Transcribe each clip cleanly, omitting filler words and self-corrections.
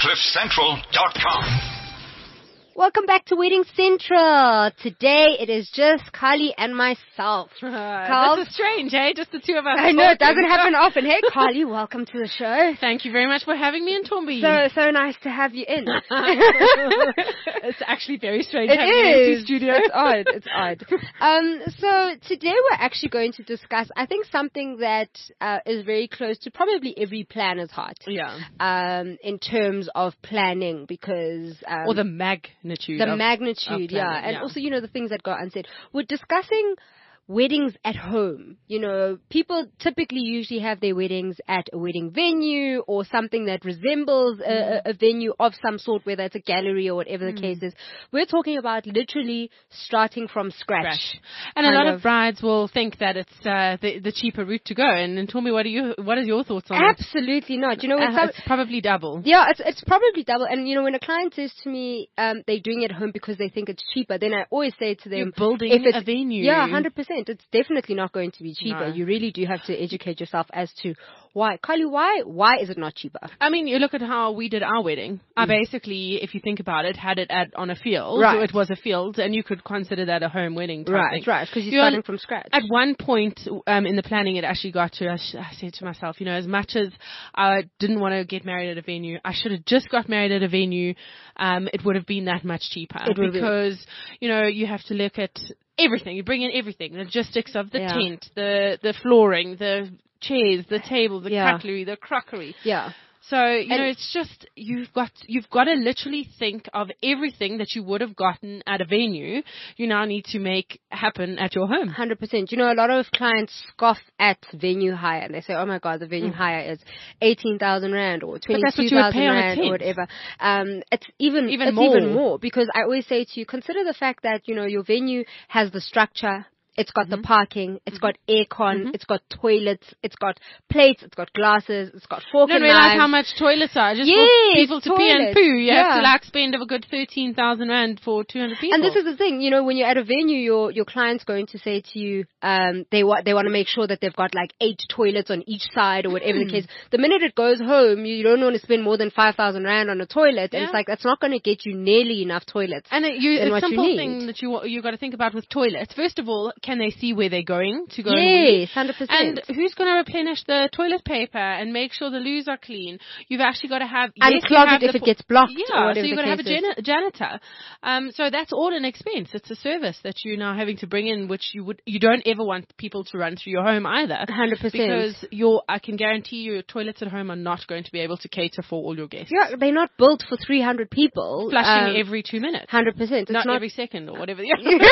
CliffCentral.com. Welcome back to Wedding Central. Today it is just Carly and myself. This is strange, hey? Just the two of us. I know, it doesn't happen often. Hey, Carly, welcome to the show. Thank you very much for having me in Tombi. So nice to have you in. It's actually very strange It having you in the is. studio. It's odd. So today we're actually going to discuss, I think, something that is very close to probably every planner's heart. Yeah. In terms of planning, because Or the magnitude. The magnitude, planning, and also, the things that go unsaid. We're discussing weddings at home. People typically usually have their weddings at a wedding venue or something that resembles a venue of some sort, whether it's a gallery or whatever the case is. We're talking about literally starting from scratch. And a lot of brides will think that it's the cheaper route to go. And tell me, what are your thoughts on it? Absolutely not. It's probably double. Yeah, it's probably double. And when a client says to me they're doing it at home because they think it's cheaper, then I always say to them, you're building a venue. Yeah, 100%. It's definitely not going to be cheaper. No. You really do have to educate yourself as to why. Carly, why is it not cheaper? I mean, you look at how we did our wedding. I basically, if you think about it, had it on a field. Right. So it was a field, and you could consider that a home wedding type thing. Right, because you're starting from scratch. At one point in the planning, it actually got to, I said to myself, as much as I didn't want to get married at a venue, I should have just got married at a venue. It would have been that much cheaper. Because, you have to look at everything. You bring in everything. The logistics of the tent, the flooring, the chairs, the table, the cutlery, the crockery. Yeah. So, it's just, you've got to literally think of everything that you would have gotten at a venue, you now need to make happen at your home. 100%. A lot of clients scoff at venue hire and they say, oh my God, the venue hire is 18,000 Rand or 22,000 Rand or whatever. It's even more because I always say to you, consider the fact that, your venue has the structure. It's got the parking, it's got aircon, it's got toilets, it's got plates, it's got glasses, it's got fork and knives. You don't realize how much toilets are. Just for people to pee and poo. You have to spend a good 13,000 Rand for 200 people. And this is the thing, when you're at a venue, your client's going to say to you, they want to make sure that they've got 8 toilets on each side or whatever the case. The minute it goes home, you don't want to spend more than 5,000 Rand on a toilet. And it's that's not going to get you nearly enough toilets. And a simple thing that you got to think about with toilets. First of all, can they see where they're going to go? Yes, 100%. And who's going to replenish the toilet paper and make sure the loos are clean? You've actually got to have unclog it if it gets blocked. Yeah, or whatever so you've got to have a janitor. So that's all an expense. It's a service that you're now having to bring in, which you don't ever want people to run through your home either. 100%. Because I can guarantee you, your toilets at home are not going to be able to cater for all your guests. Yeah, they're not built for 300 people. Flushing every 2 minutes. 100%. Not every second or whatever.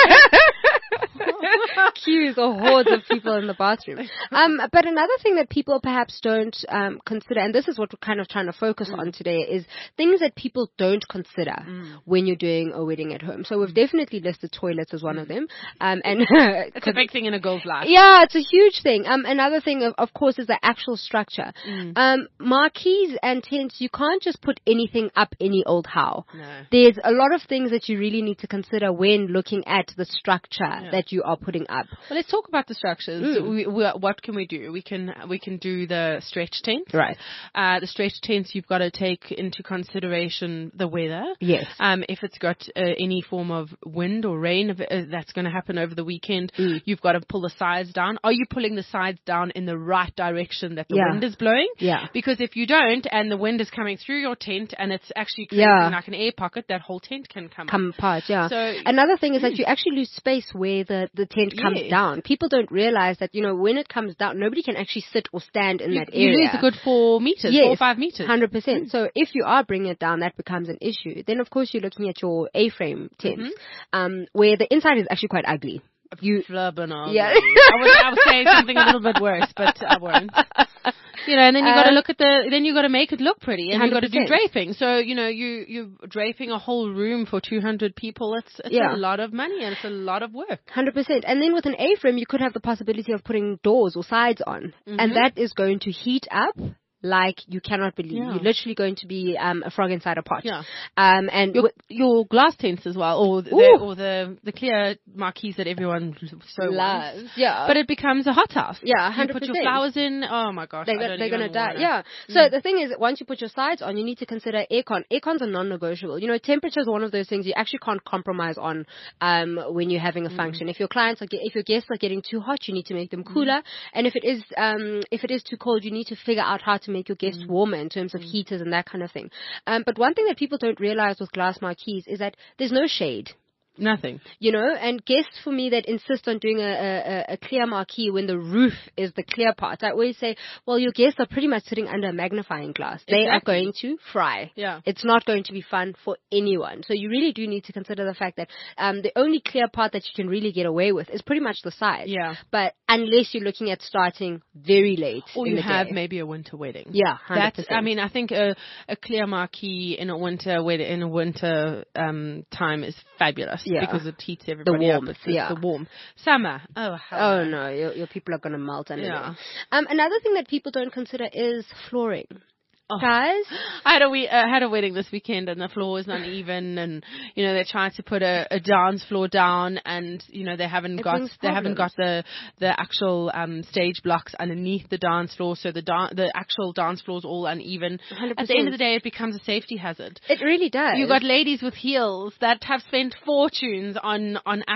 Queues or hordes of people in the bathroom. But another thing that people perhaps don't consider, and this is what we're kind of trying to focus on today, is things that people don't consider when you're doing a wedding at home. So we've definitely listed toilets as one of them. And it's a big thing in a girl's life. Yeah, it's a huge thing. Another thing, of course, is the actual structure. Marquees and tents, you can't just put anything up any old how. No. There's a lot of things that you really need to consider when looking at the structure that you are putting up. Well, let's talk about the structures. What can we do? We can do the stretch tent. Right. The stretch tents, you've got to take into consideration the weather. Yes. If it's got any form of wind or rain, that's going to happen over the weekend. You've got to pull the sides down. Are you pulling the sides down in the right direction that the wind is blowing? Yeah. Because if you don't, and the wind is coming through your tent, and it's actually creating like an air pocket, that whole tent can come apart. Yeah. So another thing is that you actually lose space where the tent comes down. People don't realize that, when it comes down, nobody can actually sit or stand in that area. You lose a good 4 meters, 4 or 5 meters. 100%. So if you are bringing it down, that becomes an issue. Then, of course, you're looking at your A-frame tents, where the inside is actually quite ugly. Yeah. I would say something a little bit worse, but I won't. And then you got to look at then you got to make it look pretty, and you got to do draping. So, you're draping a whole room for 200 people. It's a lot of money, and it's a lot of work. 100%. And then with an A-frame, you could have the possibility of putting doors or sides on, and that is going to heat up like you cannot believe. Yeah. You're literally going to be a frog inside a pot. Yeah. And your glass tents as well, or the clear marquees that everyone so loves. Wants. Yeah. But it becomes a hothouse. Yeah, 100%. You put your flowers in. Oh my gosh, they're going to die. Yeah. So the thing is, once you put your sides on, you need to consider aircon. Aircons are non-negotiable. You know, temperature is one of those things you actually can't compromise on when you're having a function. If your guests are getting too hot, you need to make them cooler. And if it is too cold, you need to figure out how to make your guests warmer in terms of heaters and that kind of thing. But one thing that people don't realize with glass marquees is that there's no shade. Nothing. You know, and guests for me that insist on doing a clear marquee when the roof is the clear part, I always say, well, your guests are pretty much sitting under a magnifying glass. They are going to fry. Yeah. It's not going to be fun for anyone. So you really do need to consider the fact that the only clear part that you can really get away with is pretty much the side. Yeah. But unless you're looking at starting very late or in you the have day. Maybe a winter wedding. Yeah, 100%. That's, I mean, I think a clear marquee in a winter time is fabulous because it heats everybody up. It's the warm. Summer. Oh no, your people are going to melt under there. Another thing that people don't consider is flooring. Guys, I had a wedding this weekend and the floor was uneven, and you know they're trying to put a dance floor down, and you know they haven't got the actual stage blocks underneath the dance floor, so the actual dance floor is all uneven. 100%. At the end of the day, it becomes a safety hazard. It really does. You got ladies with heels that have spent fortunes on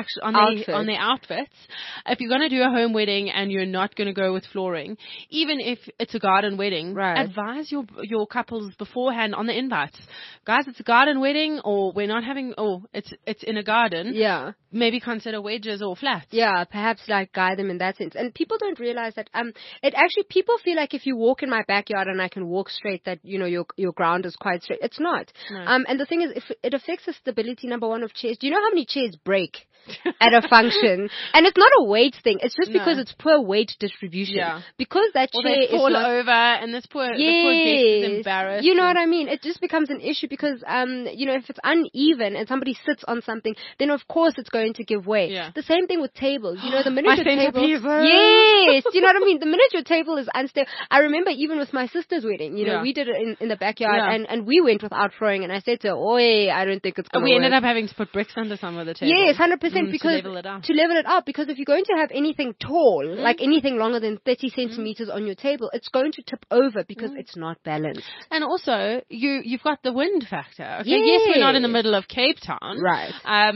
their outfits. If you're going to do a home wedding and you're not going to go with flooring, even if it's a garden wedding, advise your couples beforehand on the invites. Guys, it's a garden wedding, or we're not having, it's in a garden. Yeah. Maybe consider wedges or flats. Yeah, perhaps like guide them in that sense. And people don't realize that, people feel like if you walk in my backyard and I can walk straight, that, you know, your ground is quite straight. It's not. No. And the thing is, if it affects the stability, number one, of chairs. Do you know how many chairs break at a function? And it's not a weight thing. It's just because it's poor weight distribution. Yeah. Because that chair is fall over and the poor guest is embarrassed. You know what I mean? It just becomes an issue because, you know, if it's uneven and somebody sits on something, then of course it's going to give way. Yeah. The same thing with tables. You know, the minute your table... Yes! You know what I mean? The minute your table is unstable... I remember even with my sister's wedding, you know, we did it in the backyard and we went without flooring, and I said to her, oi, I don't think it's going to work. We ended up having to put bricks under some of the tables. Yes, 100%. Because to level it out, because if you're going to have anything tall, like anything longer than 30 centimeters on your table, it's going to tip over because it's not balanced. And also, you've got the wind factor. Okay, yes, we're not in the middle of Cape Town. Right.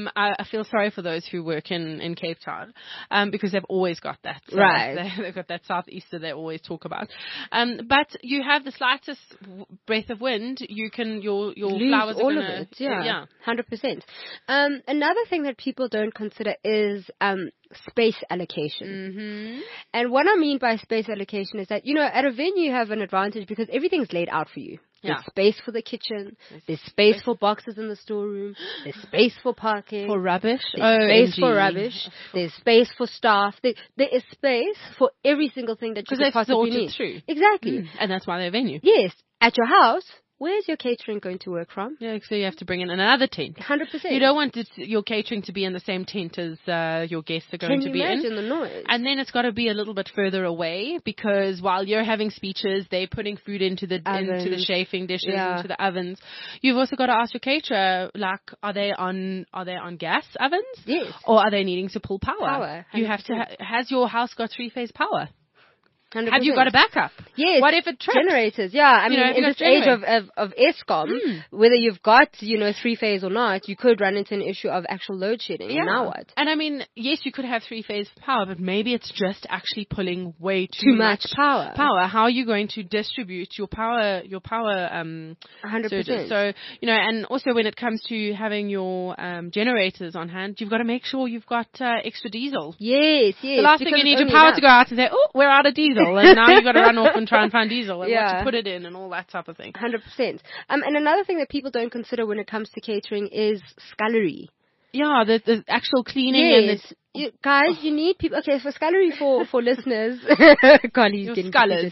I feel sorry for those who work in Cape Town, because they've always got that. Right. They've got that southeaster they always talk about. But you have the slightest breath of wind, you can your flowers are all gonna, of it. Yeah. 100%. Another thing that people don't consider is space allocation. Mm-hmm. And what I mean by space allocation is that, you know, at a venue you have an advantage because everything's laid out for you. There's space for the kitchen. There's space for boxes in the storeroom. There's space for parking. For rubbish. There's space for rubbish. There's space for staff. There is space for every single thing that you could possibly need. Through. Exactly. And that's why they're a venue. Yes. At your house, where's your catering going to work from? Yeah, so you have to bring in another tent. 100%. You don't want your catering to be in the same tent as your guests are going to be in. Can you imagine the noise? And then it's got to be a little bit further away, because while you're having speeches, they're putting food into the chafing dishes, into the ovens. You've also got to ask your caterer, like, are they on gas ovens? Yes. Or are they needing to pull power? You have to. Has your house got 3-phase power? 100%. Have you got a backup? Yes. What if it trips? Generators, yeah. I mean, in this age of ESCOM, whether you've got, you know, 3-phase or not, you could run into an issue of actual load shedding. Yeah. Now what? And I mean, yes, you could have 3-phase power, but maybe it's just actually pulling way too much power. How are you going to distribute your power 100%. Surges? So, you know, and also when it comes to having your generators on hand, you've got to make sure you've got extra diesel. Yes. The last thing you need your power to go out and say, oh, we're out of diesel. And now you've got to run off and try and find diesel and what to put it in and all that type of thing. 100%. And another thing that people don't consider when it comes to catering is scullery. Yeah, the actual cleaning and guys, you need people. Okay, for scullery for listeners, your scullers.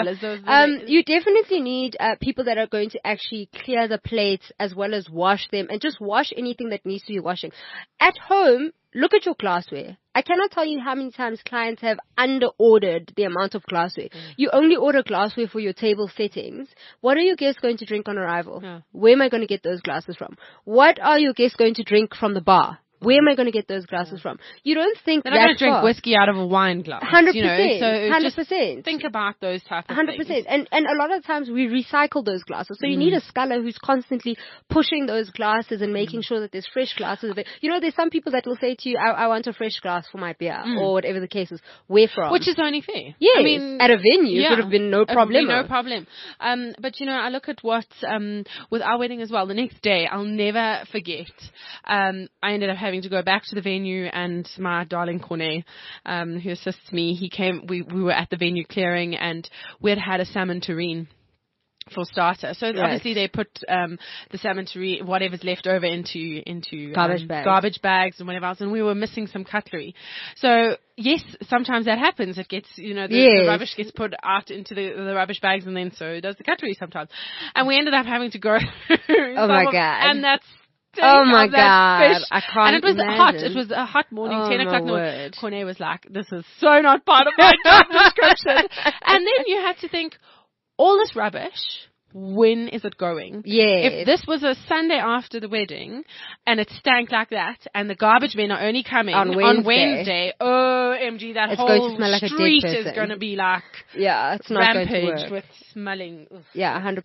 You definitely need people that are going to actually clear the plates as well as wash them and just wash anything that needs to be washing. At home, look at your glassware. I cannot tell you how many times clients have under-ordered the amount of glassware. You only order glassware for your table settings. What are your guests going to drink on arrival? Where am I going to get those glasses from? What are your guests going to drink from the bar? Where am I going to get those glasses from? You don't think they're not going to drink whiskey out of a wine glass. 100%. You know? So 100%. Just think about those type of 100%. Things. And a lot of times we recycle those glasses. So you need a sculler who's constantly pushing those glasses and making sure that there's fresh glasses. You know, there's some people that will say to you, I want a fresh glass for my beer or whatever the case is. Where from? Which is only fair. Yeah. I mean, at a venue, it would have been no problem. No problem. But you know, I look at what, with our wedding as well, the next day, I'll never forget, I ended up having to go back to the venue, and my darling Cornet, who assists me, he came, we were at the venue clearing, and we had a salmon terrine for starter. So obviously they put the salmon terrine, whatever's left over, into garbage bags and whatever else, and we were missing some cutlery. So yes, sometimes that happens. It gets, you know, the rubbish gets put out into the rubbish bags, and then so does the cutlery sometimes. And we ended up having to go oh my God. And that's oh my God, I can't. And it was imagine. hot. It was a hot morning, 10 o'clock. No, Cornet was like, "This is so not part of my job description." And then you had to think, all this rubbish, when is it going? Yeah. If this was a Sunday after the wedding and it stank like that, and the garbage men are only coming on Wednesday, OMG, that whole going to smell like street a dead person. Is going to be like it's not rampage going to work. With smelling. Yeah, 100%.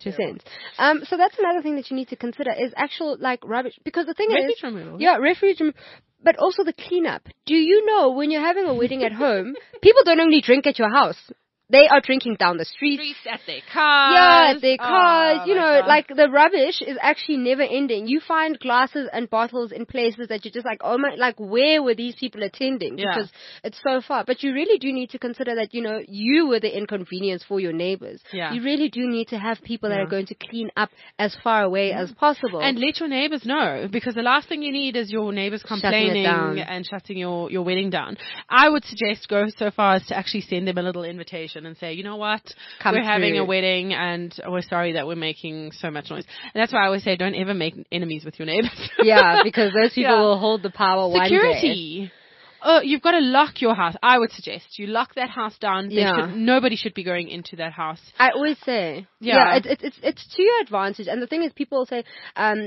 So that's another thing that you need to consider is actual like rubbish, because the thing refuge is, removal. Yeah, refuge removal. But also the cleanup. Do you know when you're having a wedding at home, people don't only drink at your house. They are drinking down the streets. At their cars. Yeah, at their cars. You know, like the rubbish is actually never ending. You find glasses and bottles in places that you're just like, oh my, like where were these people attending? Because it's so far. But you really do need to consider that, you know, you were the inconvenience for your neighbors. Yeah. You really do need to have people that are going to clean up as far away as possible. And let your neighbors know, because the last thing you need is your neighbors complaining and shutting your wedding down. I would suggest go so far as to actually send them a little invitation and say, you know what, we're having a wedding and we're sorry that we're making so much noise. And that's why I always say, don't ever make enemies with your neighbors. Yeah, because those people will hold the power Security. One day. Oh, you've got to lock your house. I would suggest you lock that house down. Nobody should be going into that house. I always say, it's to your advantage. And the thing is, people say, I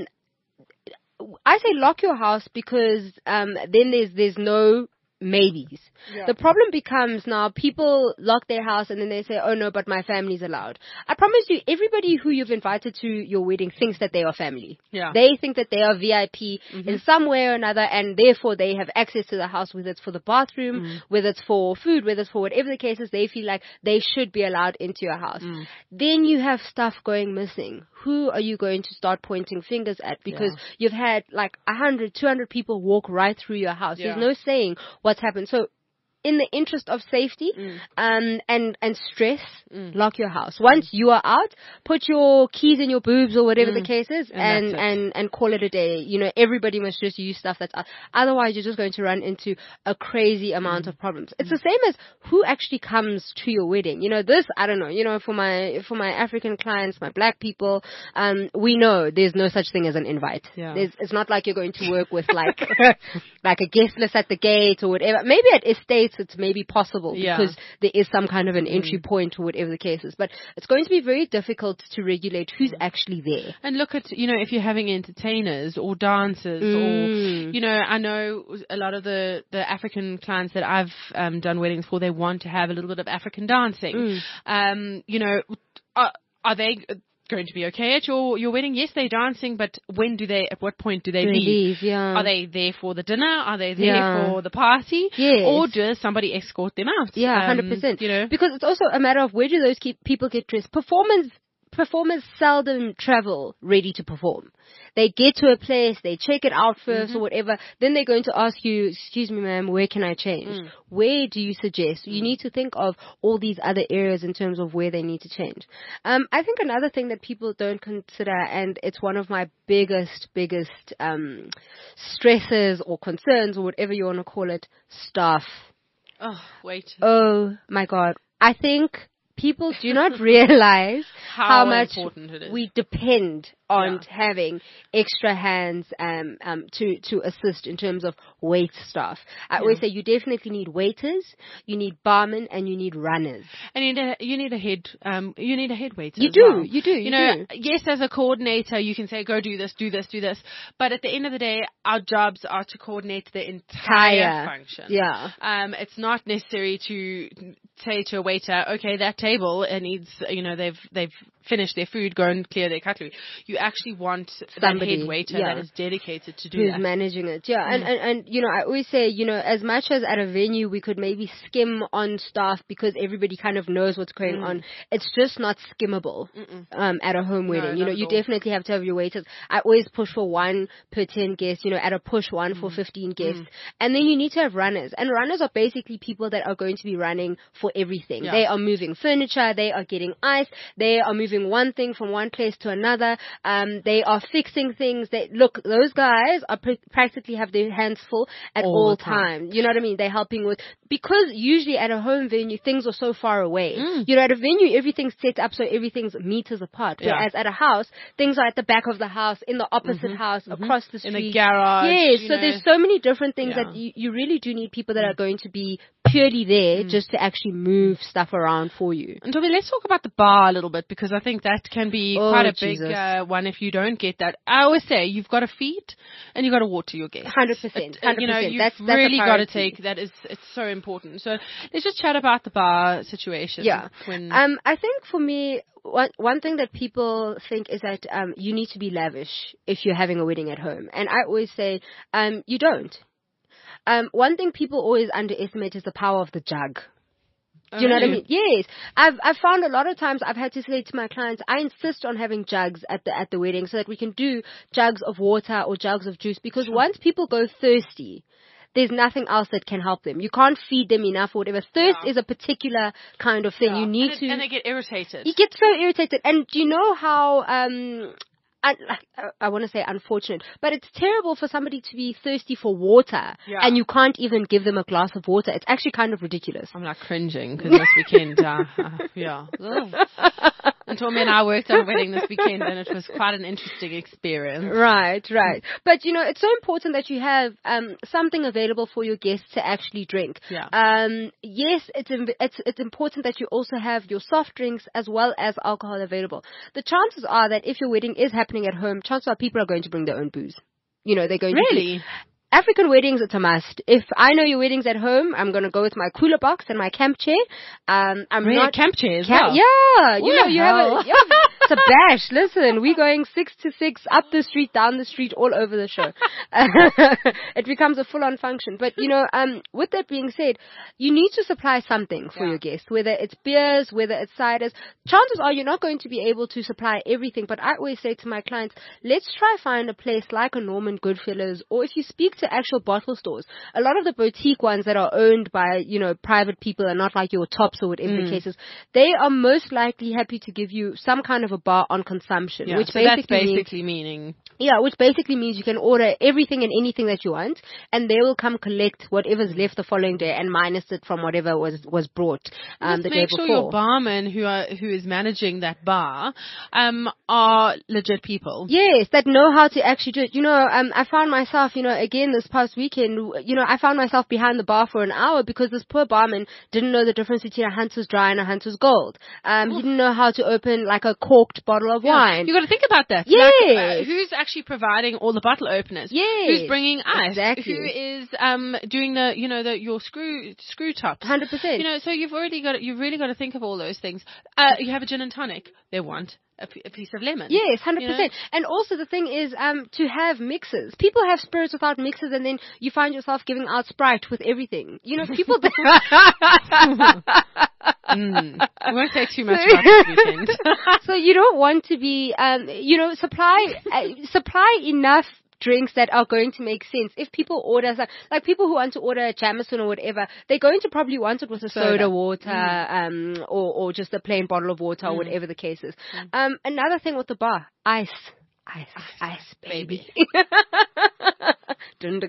say lock your house because then there's no maybes. The problem becomes now people lock their house and then they say, oh no, but my family's allowed. I promise you, everybody who you've invited to your wedding thinks that they are family. Yeah. They think that they are VIP in some way or another, and therefore they have access to the house, whether it's for the bathroom, whether it's for food, whether it's for whatever the case is. They feel like they should be allowed into your house. Then you have stuff going missing. Who are you going to start pointing fingers at? Because you've had like 100, 200 people walk right through your house. There's no saying what's happened. So in the interest of safety and stress, lock your house. Once you are out, put your keys in your boobs or whatever the case is, and call it a day. You know, everybody must just use stuff that's out. Otherwise, you're just going to run into a crazy amount of problems. It's the same as who actually comes to your wedding. You know, this, I don't know, you know, for my African clients, my black people, we know there's no such thing as an invite. It's not like you're going to work with like, like a guest list at the gate or whatever. Maybe at estates it's maybe possible because there is some kind of an entry point or whatever the case is. But it's going to be very difficult to regulate who's actually there. And look at, you know, if you're having entertainers or dancers or, you know, I know a lot of the African clients that I've done weddings for, they want to have a little bit of African dancing. You know, are they going to be okay at your wedding? Yes, they're dancing, but at what point do they leave? Are they there for the dinner? Are they there for the party? Yes. Or does somebody escort them out? 100%. You know, because it's also a matter of where do those people get dressed. performers seldom travel ready to perform. They get to a place, they check it out first or whatever, then they're going to ask you, excuse me ma'am, where can I change? Where do you suggest? You need to think of all these other areas in terms of where they need to change. I think another thing that people don't consider, and it's one of my biggest stresses or concerns or whatever you want to call it, staff. Oh, wait. Oh my God. I think people do not realize how much important it is. We depend on having extra hands to assist in terms of wait staff. I always say you definitely need waiters, you need barmen, and you need runners. And you need a head waiter. You do, well. you do. Yes, as a coordinator, you can say go do this, but at the end of the day, our jobs are to coordinate the entire function. Yeah. It's not necessary to say to a waiter, okay, that table needs, they've finished their food, go and clear their cutlery. You actually want somebody, that head waiter that is dedicated to do that. Who's managing it, And I always say, as much as at a venue we could maybe skim on staff because everybody kind of knows what's going on, it's just not skimmable at a home wedding. No, you definitely have to have your waiters. I always push for 1 per 10 guests, at a push 1 for 15 guests. And then you need to have runners. And runners are basically people that are going to be running for everything. Yeah. They are moving furniture, they are getting ice, they are moving one thing from one place to another. They are fixing things. Those guys are practically have their hands full at all times. You know what I mean? They're helping with, because usually at a home venue, things are so far away. At a venue, everything's set up so everything's meters apart. Whereas at a house, things are at the back of the house, in the opposite house, across the street. In a garage. Yes, so there's so many different things that you really do need people that are going to be purely there just to actually move stuff around for you. And Toby, let's talk about the bar a little bit, because I think that can be quite a big one if you don't get that. I always say you've got to feed and you've got to water your guests. 100%. 100%. You've really got to take that. It's so important. So let's just chat about the bar situation. Yeah. I think for me, one thing that people think is that you need to be lavish if you're having a wedding at home. And I always say you don't. One thing people always underestimate is the power of the jug. Do you know what I mean? Yes. I've found a lot of times I've had to say to my clients, I insist on having jugs at the wedding so that we can do jugs of water or jugs of juice, because once people go thirsty, there's nothing else that can help them. You can't feed them enough or whatever. Thirst is a particular kind of thing. You need to... And they get irritated. You get so irritated. And do you know how... I want to say unfortunate, but it's terrible for somebody to be thirsty for water and you can't even give them a glass of water. It's actually kind of ridiculous. I'm like cringing because this weekend, and Tommy and I worked on a wedding this weekend and it was quite an interesting experience. Right. But it's so important that you have something available for your guests to actually drink. Yeah. Yes, it's important that you also have your soft drinks as well as alcohol available. The chances are that if your wedding is happening at home, chances are people are going to bring their own booze. They're going to... Really? African weddings, it's a must. If I know your wedding's at home, I'm going to go with my cooler box and my camp chair. Not camp chair as well. Yeah. You have it's a bash. Listen, we're going 6 to 6 up the street, down the street, all over the show. It becomes a full-on function. But, with that being said, you need to supply something for your guests, whether it's beers, whether it's ciders. Chances are you're not going to be able to supply everything, but I always say to my clients, let's try find a place like a Norman Goodfellas, or if you speak to actual bottle stores, a lot of the boutique ones that are owned by, private people and not like your Tops or whatever the case is, they are most likely happy to give you some kind of a bar on consumption, which so basically meaning... Yeah, which basically means you can order everything and anything that you want, and they will come collect whatever's left the following day and minus it from whatever was brought the day before. Make sure your barmen who is managing that bar are legit people. Yes, that know how to actually do it. I found myself, again this past weekend, I found myself behind the bar for an hour because this poor barman didn't know the difference between a Hunter's Dry and a Hunter's Gold. He didn't know how to open like a corked bottle of wine. You got to think about that. Yes. Like, who's actually providing all the bottle openers? Yes. Who's bringing ice? Exactly. Who is doing your screw tops? 100%. So you've really got to think of all those things. You have a gin and tonic. They want a piece of lemon. Yes, 100%. You know? And also the thing is to have mixes. People have spirits without mixes, and then you find yourself giving out Sprite with everything. You know, people... I won't say too much about this weekend. So you don't want to be, supply enough drinks that are going to make sense. If people order, like people who want to order a Jameson or whatever, they're going to probably want it with a soda water, or just a plain bottle of water, or whatever the case is. Another thing with the bar, ice, baby. But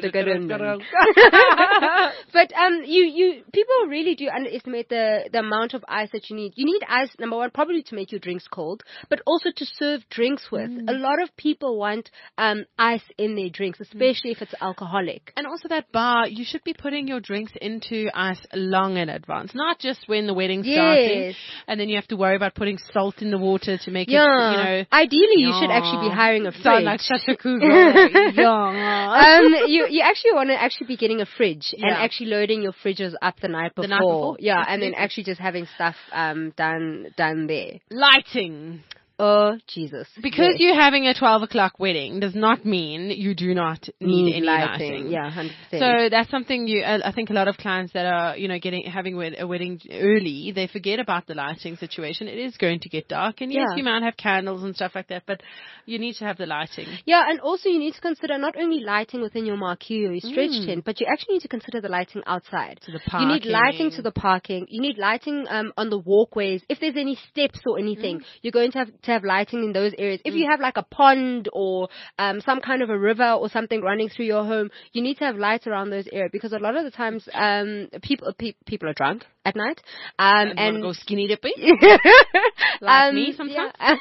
people really do underestimate the amount of ice that you need. You need ice, number one, probably to make your drinks cold, but also to serve drinks with. A lot of people want ice in their drinks, especially if it's alcoholic. And also that bar, you should be putting your drinks into ice long in advance, not just when the wedding's starting, and then you have to worry about putting salt in the water to make it, you know. Ideally, you should actually be hiring a fridge. Sound like such a cougar. You actually want to actually be getting a fridge and actually loading your fridges up the night before. Yeah, absolutely. And then actually just having stuff done there. Lighting. Oh, Jesus. Because you're having a 12 o'clock wedding does not mean you do not need any lighting. Yeah, 100%. So that's something I think a lot of clients that are, having a wedding early, they forget about the lighting situation. It is going to get dark, and yes, you might have candles and stuff like that, but you need to have the lighting. Yeah, and also you need to consider not only lighting within your marquee or your stretch tent, but you actually need to consider the lighting outside. To the parking. You need lighting to the parking. You need lighting on the walkways. If there's any steps or anything, you're going to have lighting in those areas. If you have like a pond or some kind of a river or something running through your home, you need to have lights around those areas, because a lot of the times people are drunk at night and go skinny dipping like me sometimes. Yeah.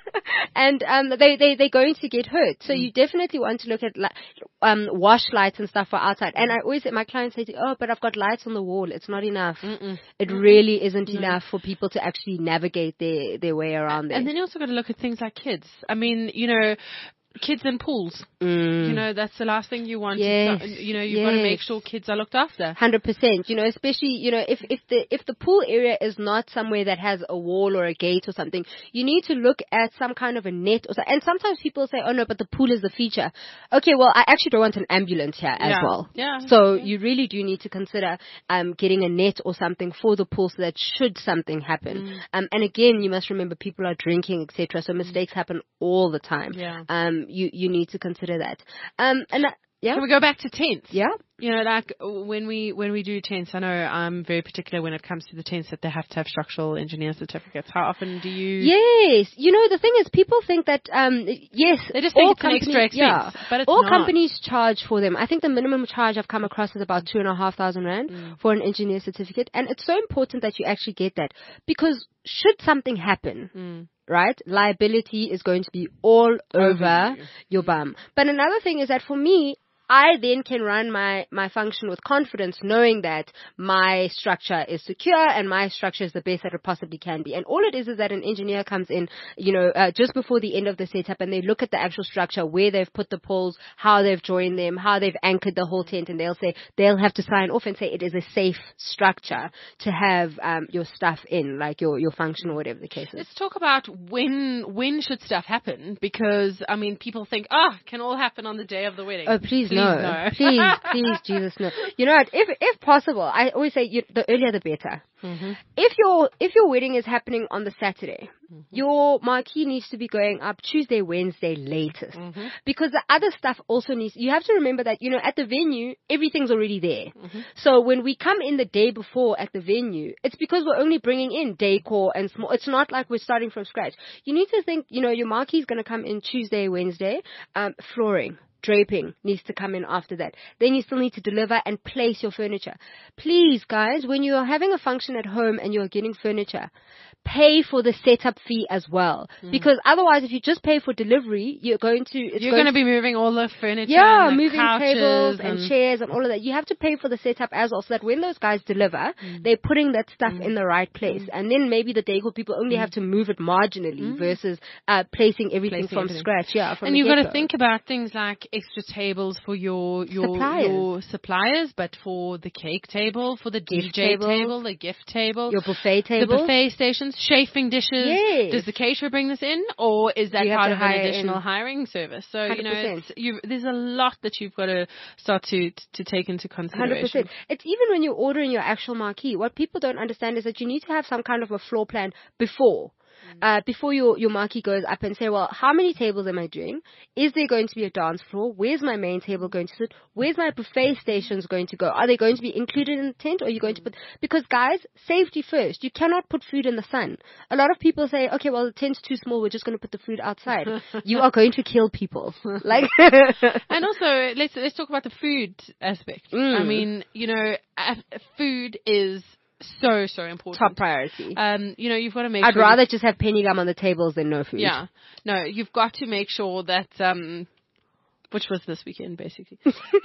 And they're going to get hurt. So you definitely want to look at wash lights and stuff for outside. And I always, my clients say, but I've got lights on the wall. It's not enough. It really isn't enough for people to actually navigate their way around there. And then you also got to look at things like kids. I mean, kids in pools. That's the last thing you want. Yes. You've got to make sure kids are looked after. 100%. Especially, if the pool area is not somewhere that has a wall or a gate or something, you need to look at some kind of a net or something. And sometimes people say, oh no, but the pool is the feature. Okay, well, I actually don't want an ambulance here as well. Yeah. So you really do need to consider getting a net or something for the pool, so that should something happen. And again, you must remember people are drinking, etc. So mistakes happen all the time. Yeah. You need to consider that. Can we go back to tents? Yeah. Like when we do tents, I know I'm very particular when it comes to the tents that they have to have structural engineer certificates. How often do you? Yes. The thing is, people think that, yes. They just think it's an extra expense, but it's all not. companies charge for them. I think the minimum charge I've come across is about 2,500 rand for an engineer certificate. And it's so important that you actually get that, because should something happen, right, liability is going to be all over your bum. But another thing is that for me, I then can run my function with confidence, knowing that my structure is secure and my structure is the best that it possibly can be. And all it is that an engineer comes in, just before the end of the setup, and they look at the actual structure, where they've put the poles, how they've joined them, how they've anchored the whole tent, and they'll have to sign off and say it is a safe structure to have your stuff in, like your function or whatever the case is. Let's talk about when should stuff happen, because I mean, people think, can all happen on the day of the wedding. Oh, please no. Please, Jesus, no. You know what? If possible, I always say the earlier the better. If your wedding is happening on the Saturday, your marquee needs to be going up Tuesday, Wednesday latest, because the other stuff also needs. You have to remember that at the venue everything's already there. So when we come in the day before at the venue, it's because we're only bringing in decor and small. It's not like we're starting from scratch. You need to think. Your marquee is going to come in Tuesday, Wednesday. Flooring, draping needs to come in after that. Then you still need to deliver and place your furniture. Please, guys, when you are having a function at home and you're getting furniture, pay for the setup fee as well. Because otherwise, if you just pay for delivery, you're going to be moving all the furniture. Yeah, and moving tables and and chairs and all of that. You have to pay for the setup as well, so that when those guys deliver, they're putting that stuff in the right place. And then maybe the decor people only have to move it marginally versus placing everything from scratch. Yeah, and you've got to think about things like extra tables for your suppliers, but for the cake table, for the DJ table, the gift table, your buffet table, the buffet stations, chafing dishes. Yes. Does the caterer bring this in, or is that part of an additional hiring service? So 100%. There's a lot that you've got to start to take into consideration. 100%. It's even when you're ordering your actual marquee. What people don't understand is that you need to have some kind of a floor plan before your marquee goes up, and say, well, how many tables am I doing? Is there going to be a dance floor? Where's my main table going to sit? Where's my buffet stations going to go? Are they going to be included in the tent, or are you going to put, because guys, safety first. You cannot put food in the sun. A lot of people say, okay, well, the tent's too small, we're just going to put the food outside. You are going to kill people. And also, let's talk about the food aspect. I mean, food is so important. Top priority. You've got to make I'd rather just have penny gum on the tables than no food. Yeah. No, you've got to make sure that, which was this weekend, basically.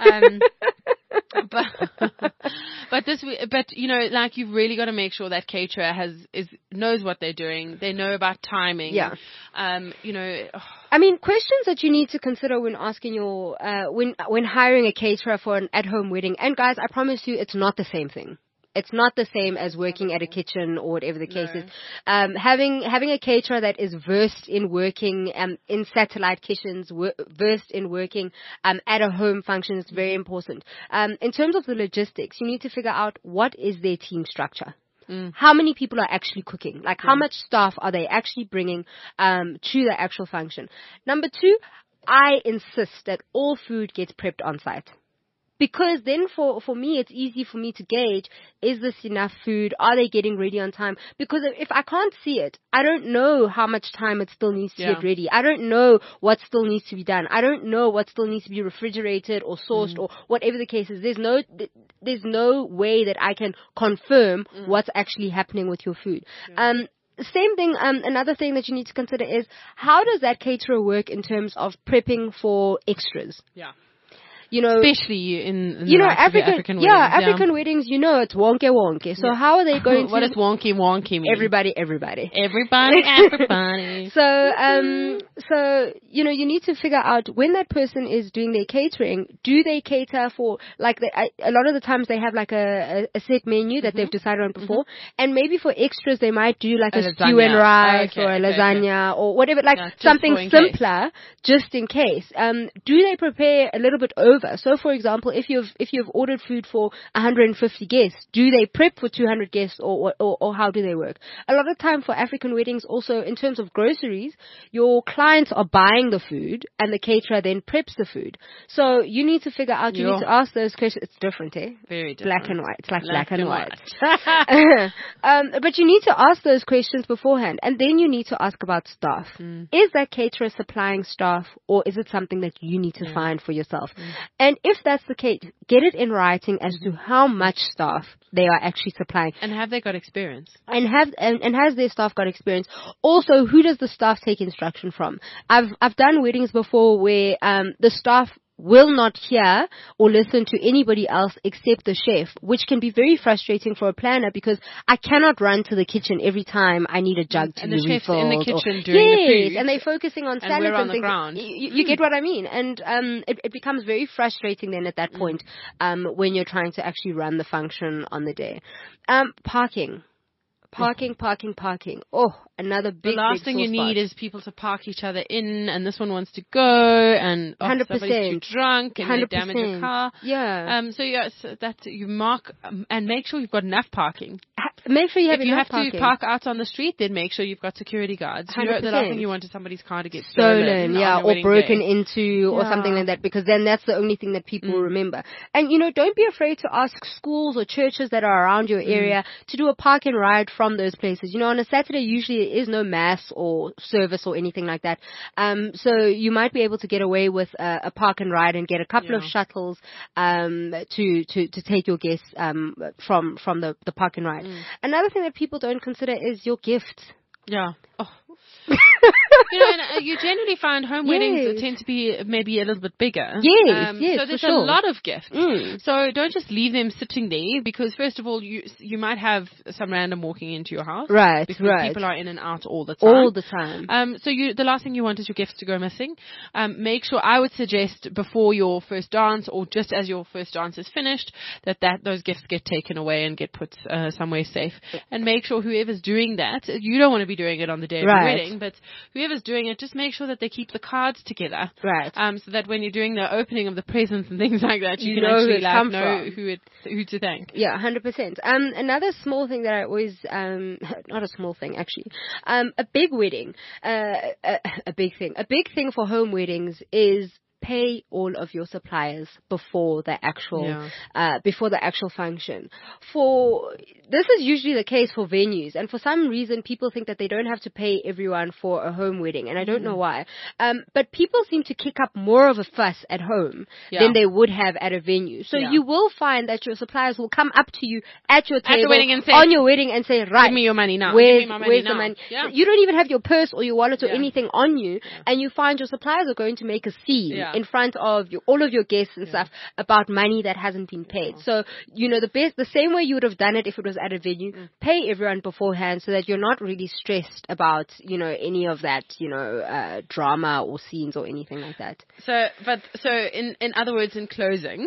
But you've really got to make sure that caterer knows what they're doing. They know about timing. Yeah. I mean, questions that you need to consider when asking when hiring a caterer for an at-home wedding. And guys, I promise you, it's not the same thing. It's not the same as working at a kitchen or whatever the case is. Having a caterer that is versed in working in satellite kitchens, versed in working at a home function is very important. In terms of the logistics, you need to figure out what is their team structure. How many people are actually cooking? Like, how much staff are they actually bringing to the actual function? Number 2, I insist that all food gets prepped on site. Because then for me, it's easy for me to gauge, is this enough food? Are they getting ready on time? Because if I can't see it, I don't know how much time it still needs to get ready. I don't know what still needs to be done. I don't know what still needs to be refrigerated or sourced or whatever the case is. There's no way that I can confirm what's actually happening with your food. Same thing, another thing that you need to consider is, how does that caterer work in terms of prepping for extras? Yeah. Especially in African weddings. African weddings, it's wonky. So how are they going to... What does wonky mean? Everybody. Everybody. So, you need to figure out, when that person is doing their catering, do they cater for, a lot of the times they have a set menu that they've decided on before, and maybe for extras they might do a stew and rice or a lasagna or whatever, something simpler, just in case. Do they prepare a little bit over? So, for example, if you've ordered food for 150 guests, do they prep for 200 guests, or how do they work? A lot of time for African weddings, also in terms of groceries, your clients are buying the food and the caterer then preps the food. So you need to figure out. You need to ask those questions. It's different, eh? Very different. Black and white. It's like black and white. But you need to ask those questions beforehand, and then you need to ask about staff. Is that caterer supplying staff, or is it something that you need to find for yourself? And if that's the case, get it in writing as to how much staff they are actually supplying. And have they got experience? And has their staff got experience? Also, who does the staff take instruction from? I've done weddings before where the staff will not hear or listen to anybody else except the chef, which can be very frustrating for a planner, because I cannot run to the kitchen every time I need a jug to be refilled. And the chef's in the kitchen doing the food. Yes, and they're focusing on salads and things. Ground. You get what I mean? And it becomes very frustrating then at that point when you're trying to actually run the function on the day. Parking. Oh, another big, the last thing you need is people to park each other in, and this one wants to go, and 100%. Somebody's too drunk, and 100%. They damage your car. Yeah. So that you mark, and make sure you've got enough parking. Make sure you have enough parking. If you have to park out on the street, then make sure you've got security guards. 100%. The last thing you want is somebody's car to get stolen, or broken into, or something like that, because then that's the only thing that people remember. And, don't be afraid to ask schools or churches that are around your area to do a park and ride from those places. On a Saturday, usually there is no mass or service or anything like that. So you might be able to get away with a park and ride and get a couple of shuttles to take your guests from the park and ride. Another thing that people don't consider is your gifts. Yeah. And you generally find home weddings that tend to be maybe a little bit bigger. Yes, so there's a lot of gifts. So don't just leave them sitting there, because first of all, you might have some random walking into your house. Right, because people are in and out all the time. So the last thing you want is your gifts to go missing. Make sure, I would suggest before your first dance, or just as your first dance is finished, that those gifts get taken away and get put somewhere safe. And make sure whoever's doing that, you don't want to be doing it on the day of your wedding, but whoever's doing it, just make sure that they keep the cards together. Right. So that when you're doing the opening of the presents and things like that, you can actually know who to thank. Yeah, 100%. Another small thing that I always, not a small thing actually, a big wedding, a big thing for home weddings is pay all of your suppliers before the actual function. This is usually the case for venues, and for some reason people think that they don't have to pay everyone for a home wedding, and I don't know why. But people seem to kick up more of a fuss at home than they would have at a venue. So you will find that your suppliers will come up to you at your table on your wedding and say, right, give me your money now. Where's the money? Yeah. You don't even have your purse or your wallet or anything on you, and you find your suppliers are going to make a scene in front of all of your guests and stuff about money that hasn't been paid. So, the same way you would have done it if it was at a venue, pay everyone beforehand so that you're not really stressed about, any of that, drama or scenes or anything like that. So in other words, in closing,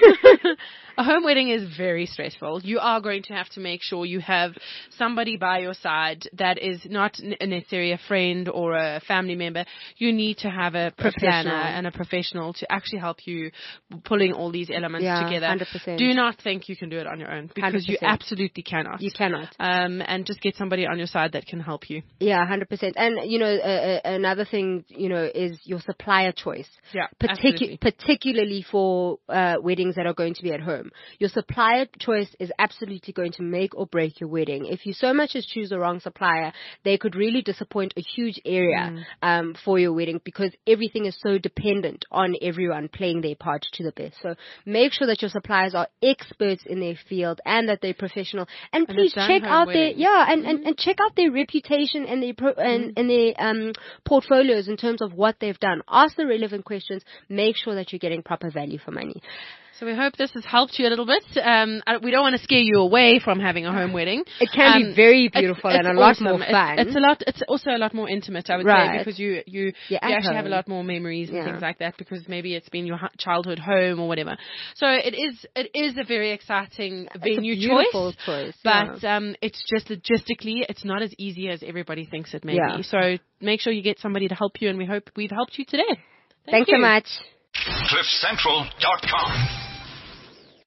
a home wedding is very stressful. You are going to have to make sure you have somebody by your side that is not necessarily a friend or a family member. You need to have a planner and a professional to actually help you pulling all these elements together. 100%. Do not think you can do it on your own, because 100%. You absolutely cannot. You cannot. And just get somebody on your side that can help you. Yeah, 100%. And, another thing, is your supplier choice. Yeah, particularly for weddings that are going to be at home. Your supplier choice is absolutely going to make or break your wedding. If you so much as choose the wrong supplier, they could really disappoint a huge area for your wedding, because everything is so dependent on everyone playing their part to the best. So make sure that your suppliers are experts in their field and that they're professional. And please check out and check out their reputation and their portfolios in terms of what they've done. Ask the relevant questions. Make sure that you're getting proper value for money. So we hope this has helped you a little bit. We don't want to scare you away from having a home wedding. It can be very beautiful and a lot more fun. It's also a lot more intimate, I would say, because you actually have a lot more memories and things like that, because maybe it's been your childhood home or whatever. So it is a very exciting venue choice. But it's just logistically, it's not as easy as everybody thinks it may be. So make sure you get somebody to help you, and we hope we've helped you today. Thanks so much. CliffCentral.com